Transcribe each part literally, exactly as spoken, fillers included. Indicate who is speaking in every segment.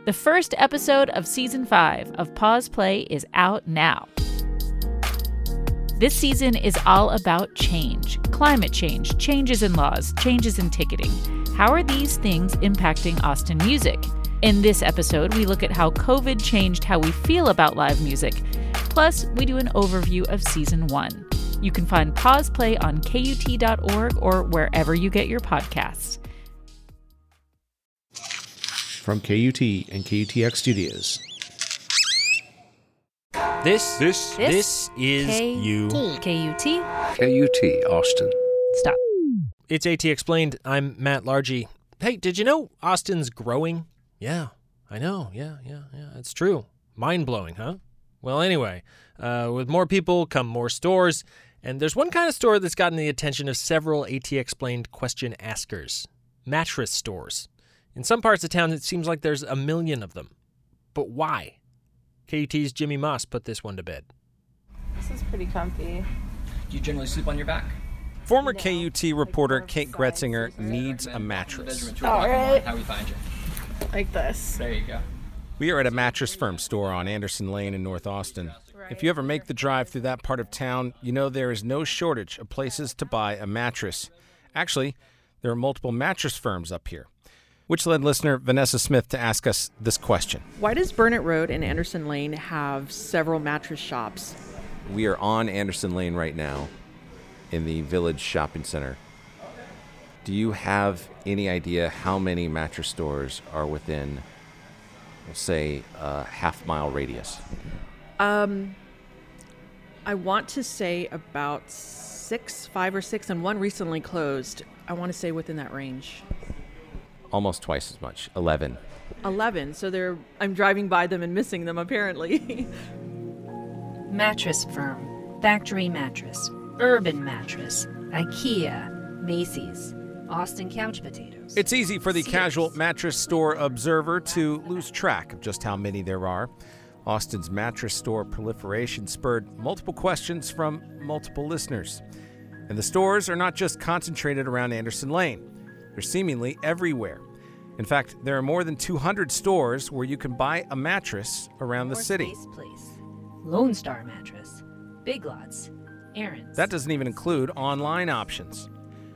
Speaker 1: The first episode of Season five of Pause Play is out now. This season is all about change, climate change, changes in laws, changes in ticketing. How are these things impacting Austin music? In this episode, we look at how COVID changed how we feel about live music. Plus, we do an overview of Season one. You can find Pause Play on K U T dot org or wherever you get your podcasts.
Speaker 2: From K U T and K U T X Studios.
Speaker 3: This,
Speaker 4: This,
Speaker 1: This
Speaker 3: this is
Speaker 1: K-
Speaker 3: you.
Speaker 1: K U T?
Speaker 4: K U T, Austin.
Speaker 1: Stop.
Speaker 3: It's AT Explained. I'm Matt Largy. Hey, did you know Austin's growing? Yeah, I know. Yeah, yeah, yeah. It's true. Mind-blowing, huh? Well, anyway, uh, with more people come more stores, and there's one kind of store that's gotten the attention of several AT Explained question askers. Mattress stores. In some parts of town, it seems like there's a million of them. But why? K U T's Jimmy Moss put this one to bed.
Speaker 5: This is pretty comfy.
Speaker 6: Do you generally sleep on your back?
Speaker 3: Former
Speaker 5: No,
Speaker 3: K U T reporter
Speaker 5: like
Speaker 3: Kate
Speaker 5: more sides.
Speaker 3: Gretzinger needs a mattress.
Speaker 5: All right.
Speaker 6: How we find you?
Speaker 5: Like this.
Speaker 6: There you go.
Speaker 3: We are at a Mattress Firm store on Anderson Lane in North Austin. If you ever make the drive through that part of town, you know there is no shortage of places to buy a mattress. Actually, there are multiple mattress firms up here, which led listener Vanessa Smith to ask us this question.
Speaker 7: Why does Burnett Road and Anderson Lane have several mattress shops?
Speaker 8: We are on Anderson Lane right now in the Village Shopping Center. Do you have any idea how many mattress stores are within, we'll say, a half-mile radius?
Speaker 7: Um, I want to say about six, five or six, and one recently closed. I want to say within that range.
Speaker 8: Almost twice as much, eleven.
Speaker 7: eleven, so they're, I'm driving by them and missing them, apparently.
Speaker 9: Mattress Firm, Factory Mattress, Urban Mattress, IKEA, Macy's, Austin Couch Potatoes.
Speaker 3: It's easy for the
Speaker 9: Sears.
Speaker 3: casual mattress store observer to lose track of just how many there are. Austin's mattress store proliferation spurred multiple questions from multiple listeners. And the stores are not just concentrated around Anderson Lane. They're seemingly everywhere. In fact, there are more than two hundred stores where you can buy a mattress around the
Speaker 9: North
Speaker 3: city.
Speaker 9: Space Place, Lone Star Mattress, Big Lots, Aaron's.
Speaker 3: That doesn't even include online options.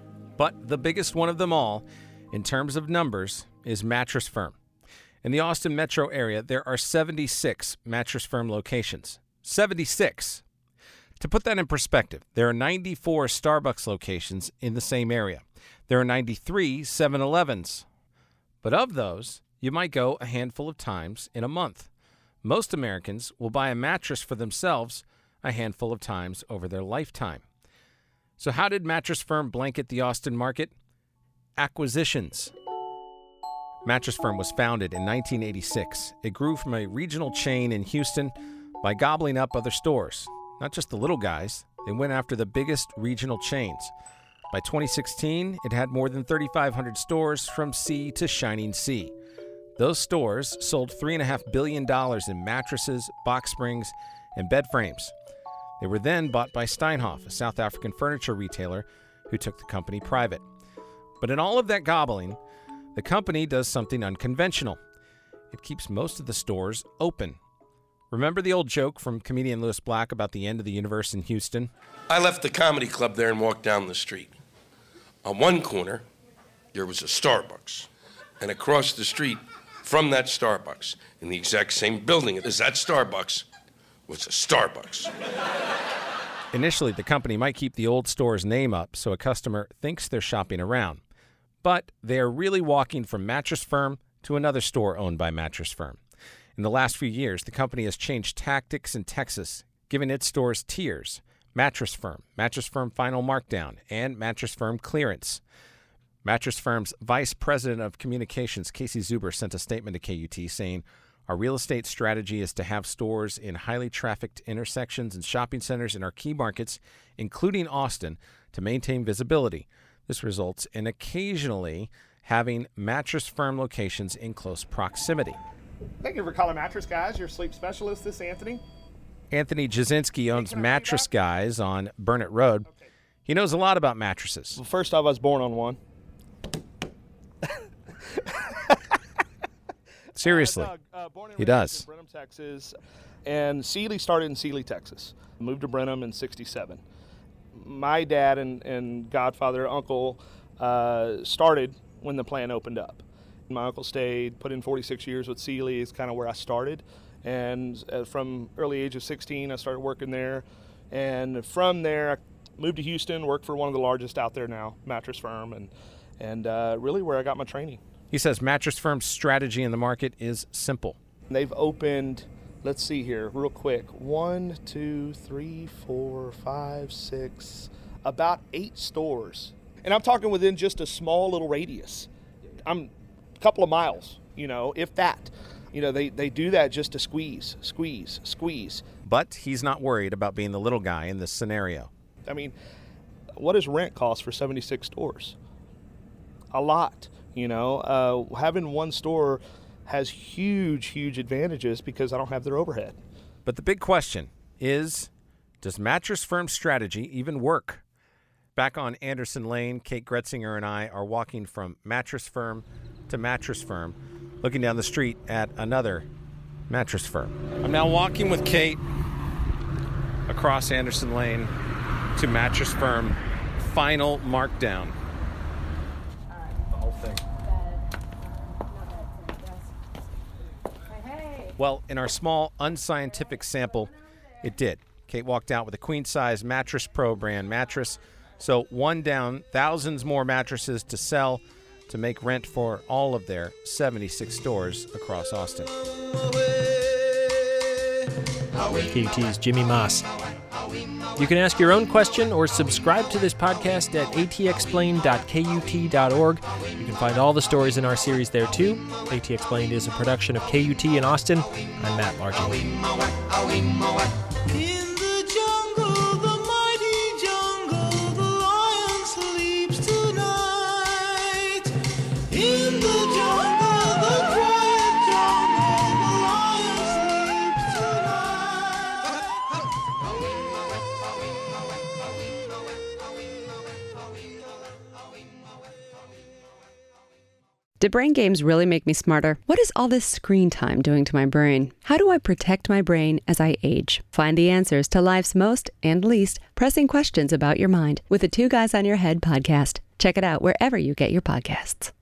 Speaker 3: But the biggest one of them all, in terms of numbers, is Mattress Firm. In the Austin metro area, there are seventy-six Mattress Firm locations. seventy-six. To put that in perspective, there are ninety-four Starbucks locations in the same area. There are ninety-three seven elevens. But of those, you might go a handful of times in a month. Most Americans will buy a mattress for themselves a handful of times over their lifetime. So how did Mattress Firm blanket the Austin market? Acquisitions. Mattress Firm was founded in nineteen eighty-six. It grew from a regional chain in Houston by gobbling up other stores. Not just the little guys. They went after the biggest regional chains. By twenty sixteen, it had more than thirty-five hundred stores from sea to shining sea. Those stores sold three point five billion dollars in mattresses, box springs, and bed frames. They were then bought by Steinhoff, a South African furniture retailer who took the company private. But in all of that gobbling, the company does something unconventional. It keeps most of the stores open. Remember the old joke from comedian Louis Black about the end of the universe in Houston?
Speaker 10: I left the comedy club there and walked down the street. On one corner, there was a Starbucks. And across the street from that Starbucks, in the exact same building as that Starbucks, was a Starbucks.
Speaker 3: Initially, the company might keep the old store's name up so a customer thinks they're shopping around. But they are really walking from Mattress Firm to another store owned by Mattress Firm. In the last few years, the company has changed tactics in Texas, giving its stores tiers: Mattress Firm, Mattress Firm Final Markdown, and Mattress Firm Clearance. Mattress Firm's Vice President of Communications, Casey Zuber, sent a statement to K U T saying, "Our real estate strategy is to have stores in highly trafficked intersections and shopping centers in our key markets, including Austin, to maintain visibility. This results in occasionally having Mattress Firm locations in close proximity."
Speaker 11: Thank you for calling Mattress Guys, your sleep specialist. This is Anthony.
Speaker 3: Anthony Jasinski owns Mattress Guys on Burnett Road. He knows a lot about mattresses.
Speaker 12: Well, first off, I was born on one.
Speaker 3: Seriously,
Speaker 11: Uh, Doug, uh, born and
Speaker 3: he
Speaker 11: raised
Speaker 3: does.
Speaker 11: in Brenham, Texas, and Sealy started in Sealy, Texas. Moved to Brenham in sixty-seven. My dad and, and godfather, uncle, uh, started when the plant opened up. My uncle stayed, put in forty-six years with Sealy, is kind of where I started. And uh, from early age of sixteen, I started working there. And from there, I moved to Houston, worked for one of the largest out there now, Mattress Firm, and, and uh, really where I got my training.
Speaker 3: He says Mattress Firm's strategy in the market is simple.
Speaker 11: They've opened, let's see here, real quick, one, two, three, four, five, six, about eight stores. And I'm talking within just a small little radius. I'm a couple of miles, you know, if that. You know, they, they do that just to squeeze, squeeze, squeeze.
Speaker 3: But he's not worried about being the little guy in this scenario.
Speaker 11: I mean, what does rent cost for seventy-six stores? A lot, you know. Uh, having one store has huge, huge advantages because I don't have their overhead.
Speaker 3: But the big question is, does Mattress Firm's strategy even work? Back on Anderson Lane, Kate Gretzinger and I are walking from Mattress Firm to Mattress Firm, looking down the street at another Mattress Firm. I'm now walking with Kate across Anderson Lane to Mattress Firm. Final markdown. The whole thing. Well, in our small, unscientific sample, it did. Kate walked out with a queen-size Mattress Pro brand mattress. So one down, thousands more mattresses to sell to make rent for all of their seventy-six stores across Austin.
Speaker 12: K U T's Jimmy Moss. You can ask your own question or subscribe to this podcast at a t explained dot k u t dot org. You can find all the stories in our series there too. AT Explained is a production of K U T in Austin. I'm Matt Larkin.
Speaker 13: Do brain games really make me smarter? What is all this screen time doing to my brain? How do I protect my brain as I age? Find the answers to life's most and least pressing questions about your mind with the Two Guys on Your Head podcast. Check it out wherever you get your podcasts.